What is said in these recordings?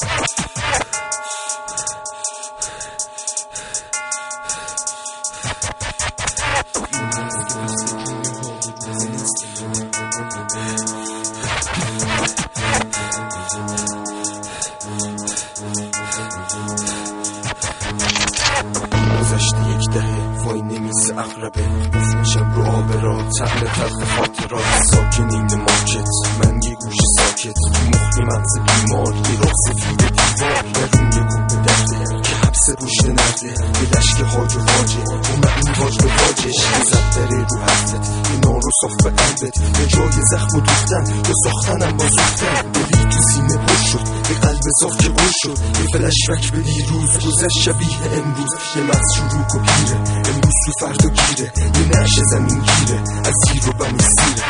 گذشته یک دهه وای نمیسه اقربه گفت میشم رو آب را تغل تلخ خاطرات ساکنین مارکت من یه گوش ساکت مخی مغز بیمار یه راه سفید دیوار درون یه گوه درده که حبس پشت نرده به لشک حاج و واجه اومد واج به واجش زد دره رو حرفت یه نار و صاف به قلبت یه جای زخم و دوختن یا ساختنم با زوختن دلی تو سینه پر شد یه قلب صاف که گل شد یه فلشبک به دیروز گذشت شبیه امروز یه مغز شروک و پیره امروز تو فردا گیره یه نعش زمین گیره از زیر و بمی سیره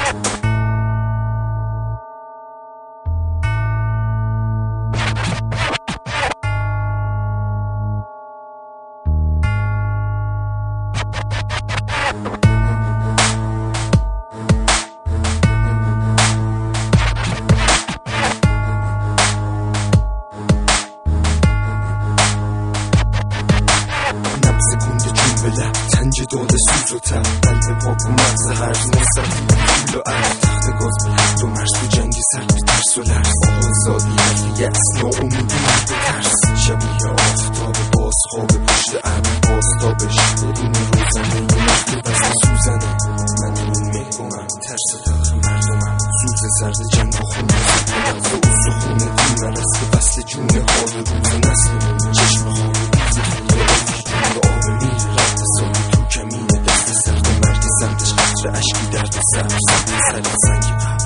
تنج داده سوز و تب قلب پاک و مغز هرز نصفی پول و عرض تخت گاز به حد و مرز تو جنگی سر به ترس و لرز آزادی حرف یأس ناامیدی مرد و ترس شبیه آفتاب باز خواب پشت ابر بازتابش این روزنه یه مرد وزن سوزنه من اون مهرمم ترس و تلخ مردمم سوز زرد جنگ و خون مغز و اوز و خونه دین مرز به وصل جون حال روز نسل چشم خواب اشکی درد سر سنگ